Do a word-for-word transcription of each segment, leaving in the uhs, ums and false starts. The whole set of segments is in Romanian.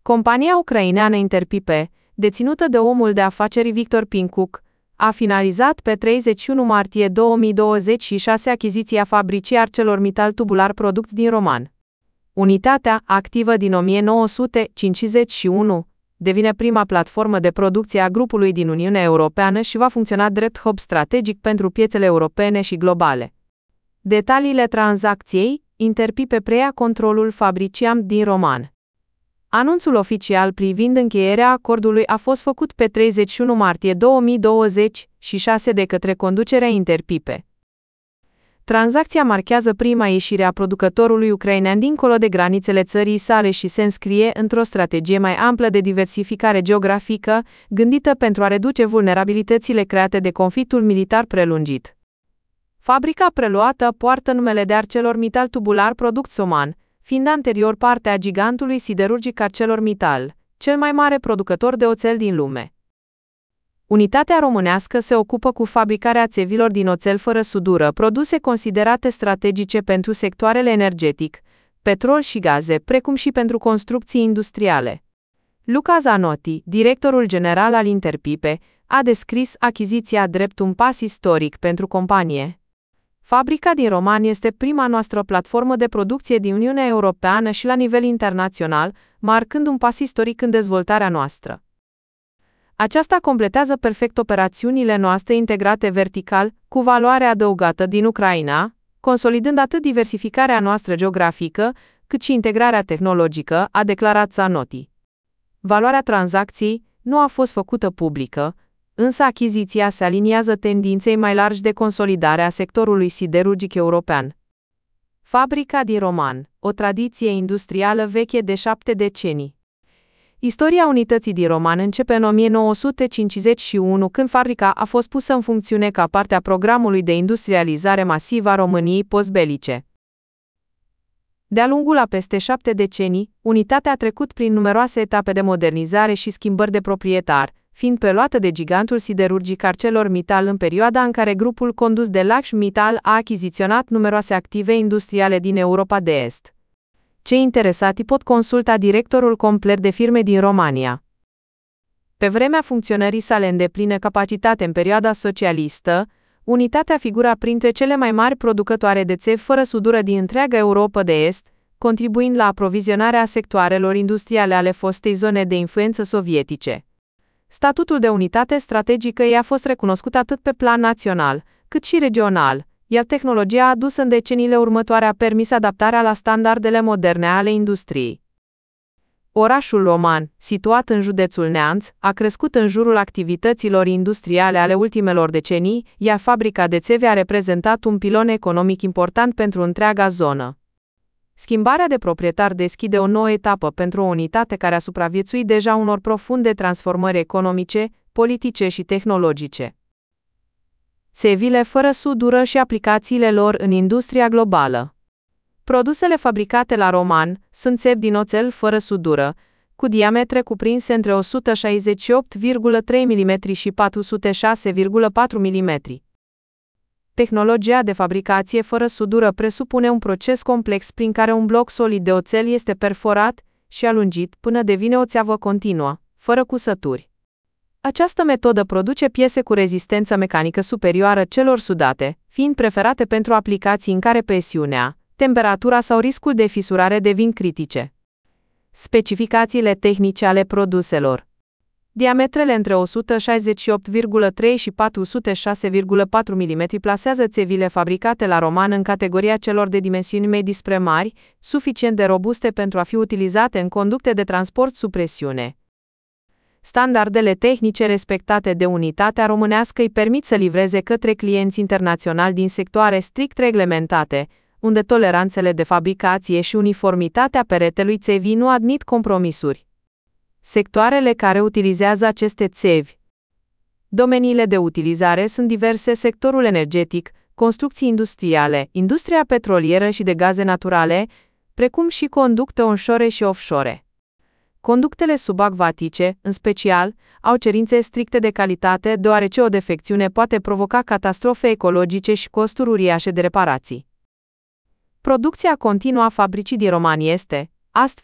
Compania ucraineană Interpipe, deținută de omul de afaceri Victor Pincuc, a finalizat pe treizeci și unu martie două mii douăzeci și șase achiziția fabricii ArcelorMittal Tubular Products din Roman. Unitatea, activă din o mie nouă sute cincizeci și unu, devine prima platformă de producție a grupului din Uniunea Europeană și va funcționa drept hub strategic pentru piețele europene și globale. Detaliile tranzacției: Interpipe preia controlul fabricii A M din Roman. Anunțul oficial privind încheierea acordului a fost făcut pe treizeci și unu martie două mii douăzeci și șase de către conducerea Interpipe. Tranzacția marchează prima ieșire a producătorului ucrainean dincolo de granițele țării sale și se înscrie într-o strategie mai amplă de diversificare geografică, gândită pentru a reduce vulnerabilitățile create de conflictul militar prelungit. Fabrica preluată poartă numele de ArcelorMittal Tubular Products Oman, fiind anterior parte a gigantului siderurgic ArcelorMittal, cel mai mare producător de oțel din lume. Unitatea românească se ocupă cu fabricarea țevilor din oțel fără sudură, produse considerate strategice pentru sectoarele energetic, petrol și gaze, precum și pentru construcții industriale. Luca Zanotti, directorul general al Interpipe, a descris achiziția drept un pas istoric pentru companie. Fabrica din Roman este prima noastră platformă de producție din Uniunea Europeană și la nivel internațional, marcând un pas istoric în dezvoltarea noastră. Aceasta completează perfect operațiunile noastre integrate vertical, cu valoare adăugată din Ucraina, consolidând atât diversificarea noastră geografică, cât și integrarea tehnologică, a declarat Zanotti. Valoarea tranzacției nu a fost făcută publică, însă achiziția se aliniază tendinței mai largi de consolidare a sectorului siderurgic european. Fabrica din Roman, o tradiție industrială veche de șapte decenii. Istoria unității din Roman începe în o mie nouă sute cincizeci și unu, când fabrica a fost pusă în funcțiune ca parte a programului de industrializare masivă a României postbelice. De-a lungul a peste șapte decenii, unitatea a trecut prin numeroase etape de modernizare și schimbări de proprietar, fiind preluată de gigantul siderurgic ArcelorMittal în perioada în care grupul condus de Lakshmi Mittal a achiziționat numeroase active industriale din Europa de Est. Cei interesati pot consulta directorul complet de firme din România. Pe vremea funcționării sale în deplină capacitate în perioada socialistă, unitatea figura printre cele mai mari producătoare de țevi fără sudură din întreaga Europa de Est, contribuind la aprovizionarea sectoarelor industriale ale fostei zone de influență sovietice. Statutul de unitate strategică i-a fost recunoscut atât pe plan național, cât și regional, iar tehnologia adusă în deceniile următoare a permis adaptarea la standardele moderne ale industriei. Orașul Roman, situat în județul Neamț, a crescut în jurul activităților industriale ale ultimelor decenii, iar fabrica de țevi a reprezentat un pilon economic important pentru întreaga zonă. Schimbarea de proprietar deschide o nouă etapă pentru o unitate care a supraviețuit deja unor profunde transformări economice, politice și tehnologice. Țevile fără sudură și aplicațiile lor în industria globală. Produsele fabricate la Roman sunt țevi din oțel fără sudură, cu diametre cuprinse între o sută șaizeci și opt virgulă trei milimetri și patru sute șase virgulă patru milimetri. Tehnologia de fabricație fără sudură presupune un proces complex prin care un bloc solid de oțel este perforat și alungit până devine o țeavă continuă, fără cusături. Această metodă produce piese cu rezistență mecanică superioară celor sudate, fiind preferate pentru aplicații în care presiunea, temperatura sau riscul de fisurare devin critice. Specificațiile tehnice ale produselor. Diametrele între o sută șaizeci și opt virgulă trei și patru sute șase virgulă patru milimetri plasează țevile fabricate la Roman în categoria celor de dimensiuni medii spre mari, suficient de robuste pentru a fi utilizate în conducte de transport sub presiune. Standardele tehnice respectate de unitatea românească îi permit să livreze către clienți internaționali din sectoare strict reglementate, unde toleranțele de fabricație și uniformitatea peretelui țevii nu admit compromisuri. Sectoarele care utilizează aceste țevi. Domeniile de utilizare sunt diverse: sectorul energetic, construcții industriale, industria petrolieră și de gaze naturale, precum și conducte onshore și offshore. Conductele subacvatice, în special, au cerințe stricte de calitate, deoarece o defecțiune poate provoca catastrofe ecologice și costuri uriașe de reparații. Producția continuă a fabricii din România este, astfel,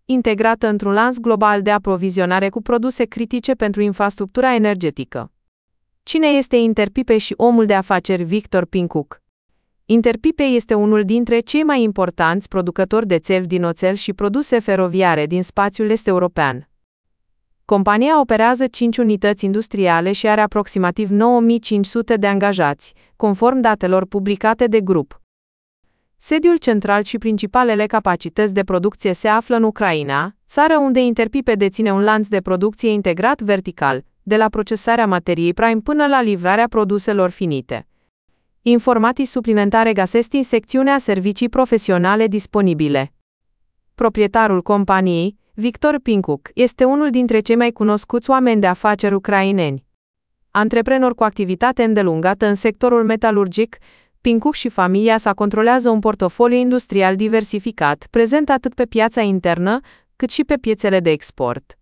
integrată într-un lanț global de aprovizionare cu produse critice pentru infrastructura energetică. Cine este Interpipe și omul de afaceri Victor Pincuk? Interpipe este unul dintre cei mai importanți producători de țevi din oțel și produse feroviare din spațiul est-european. Compania operează cinci unități industriale și are aproximativ nouă mii cinci sute de angajați, conform datelor publicate de grup. Sediul central și principalele capacități de producție se află în Ucraina, țară unde Interpipe deține un lanț de producție integrat vertical, de la procesarea materiei prime până la livrarea produselor finite. Informații suplimentare găsesc în secțiunea Servicii profesionale disponibile. Proprietarul companiei, Victor Pincuk, este unul dintre cei mai cunoscuți oameni de afaceri ucraineni. Antreprenor cu activitate îndelungată în sectorul metalurgic, Pincuk și familia sa controlează un portofoliu industrial diversificat, prezent atât pe piața internă, cât și pe piețele de export.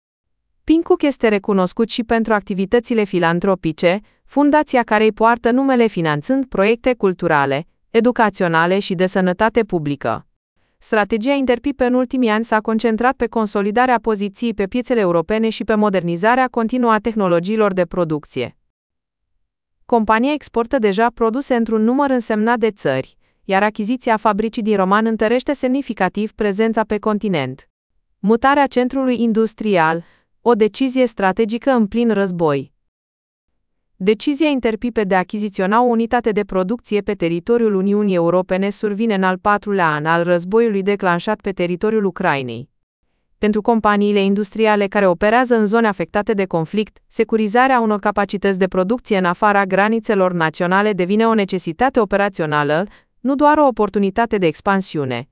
Pincuk este recunoscut și pentru activitățile filantropice, fundația care îi poartă numele finanțând proiecte culturale, educaționale și de sănătate publică. Strategia Interpipe în ultimii ani s-a concentrat pe consolidarea poziției pe piețele europene și pe modernizarea continuă a tehnologiilor de producție. Compania exportă deja produse într-un număr însemnat de țări, iar achiziția fabricii din Roman întărește semnificativ prezența pe continent. Mutarea centrului industrial, o decizie strategică în plin război. Decizia Interpipe de a achiziționa o unitate de producție pe teritoriul Uniunii Europene survine în al patrulea an al războiului declanșat pe teritoriul Ucrainei. Pentru companiile industriale care operează în zone afectate de conflict, securizarea unor capacități de producție în afara granițelor naționale devine o necesitate operațională, nu doar o oportunitate de expansiune.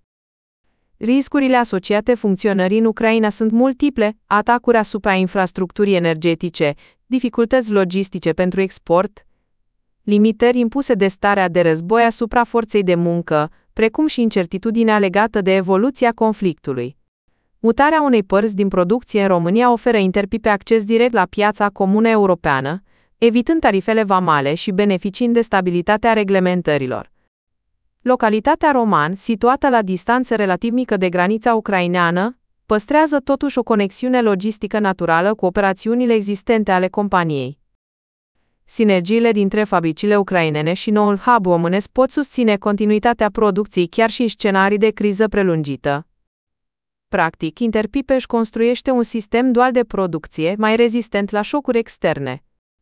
Riscurile asociate funcționării în Ucraina sunt multiple: atacuri asupra infrastructurii energetice, dificultăți logistice pentru export, limitări impuse de starea de război asupra forței de muncă, precum și incertitudinea legată de evoluția conflictului. Mutarea unei părți din producție în România oferă Interpipe acces direct la piața comună europeană, evitând tarifele vamale și beneficiind de stabilitatea reglementărilor. Localitatea Roman, situată la distanță relativ mică de granița ucraineană, păstrează totuși o conexiune logistică naturală cu operațiunile existente ale companiei. Sinergiile dintre fabricile ucrainene și noul hub românesc pot susține continuitatea producției chiar și în scenarii de criză prelungită. Practic, Interpipe își construiește un sistem dual de producție mai rezistent la șocuri externe.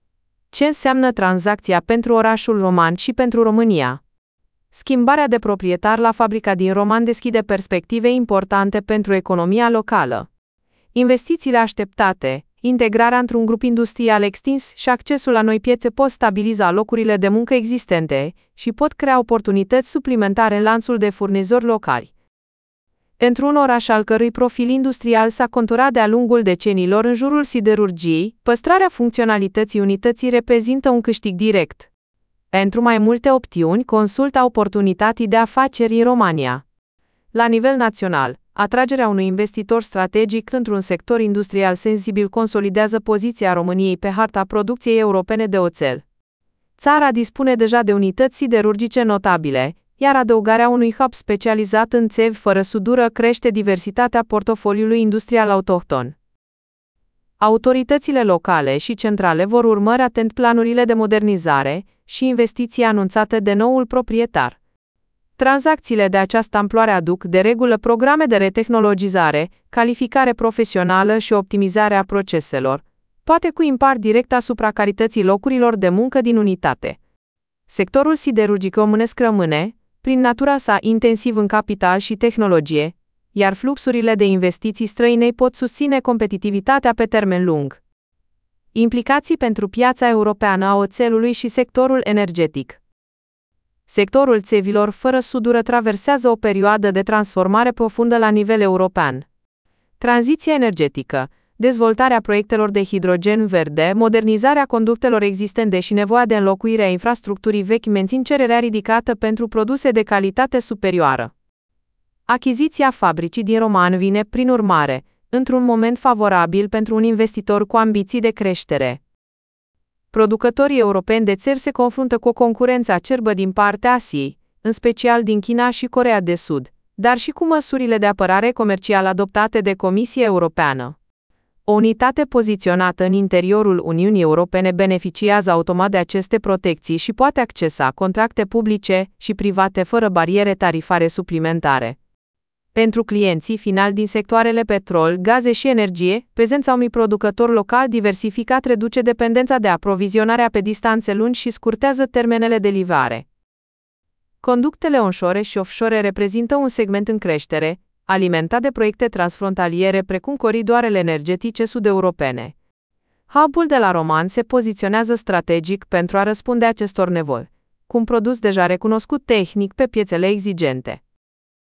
Ce înseamnă tranzacția pentru orașul Roman și pentru România? Schimbarea de proprietar la fabrica din Roman deschide perspective importante pentru economia locală. Investițiile așteptate, integrarea într-un grup industrial extins și accesul la noi piețe pot stabiliza locurile de muncă existente și pot crea oportunități suplimentare în lanțul de furnizori locali. Într-un oraș al cărui profil industrial s-a conturat de-a lungul deceniilor în jurul siderurgiei, păstrarea funcționalității unității reprezintă un câștig direct. Pentru mai multe opțiuni, consultă oportunități de afaceri în România. La nivel național, atragerea unui investitor strategic într-un sector industrial sensibil consolidează poziția României pe harta producției europene de oțel. Țara dispune deja de unități siderurgice notabile, iar adăugarea unui hub specializat în țevi fără sudură crește diversitatea portofoliului industrial autohton. Autoritățile locale și centrale vor urmări atent planurile de modernizare și investiții anunțate de noul proprietar. Tranzacțiile de această amploare aduc de regulă programe de retehnologizare, calificare profesională și optimizare a proceselor, poate cu impact direct asupra calității locurilor de muncă din unitate. Sectorul siderurgic românesc rămâne, prin natura sa, intensiv în capital și tehnologie, iar fluxurile de investiții străine pot susține competitivitatea pe termen lung. Implicații pentru piața europeană a oțelului și sectorul energetic. Sectorul țevilor fără sudură traversează o perioadă de transformare profundă la nivel european. Tranziția energetică, dezvoltarea proiectelor de hidrogen verde, modernizarea conductelor existente și nevoia de înlocuire a infrastructurii vechi mențin cererea ridicată pentru produse de calitate superioară. Achiziția fabricii din Roman vine, prin urmare, într-un moment favorabil pentru un investitor cu ambiții de creștere. Producătorii europeni de țevi se confruntă cu o concurență acerbă din partea Asiei, în special din China și Coreea de Sud, dar și cu măsurile de apărare comercială adoptate de Comisia Europeană. O unitate poziționată în interiorul Uniunii Europene beneficiază automat de aceste protecții și poate accesa contracte publice și private fără bariere tarifare suplimentare. Pentru clienții finali din sectoarele petrol, gaze și energie, prezența unui producător local diversificat reduce dependența de aprovizionarea pe distanțe lungi și scurtează termenele de livrare. Conductele onshore și offshore reprezintă un segment în creștere, alimentat de proiecte transfrontaliere precum coridoarele energetice sud-europene. Hub-ul de la Roman se poziționează strategic pentru a răspunde acestor nevoi, cu un produs deja recunoscut tehnic pe piețele exigente.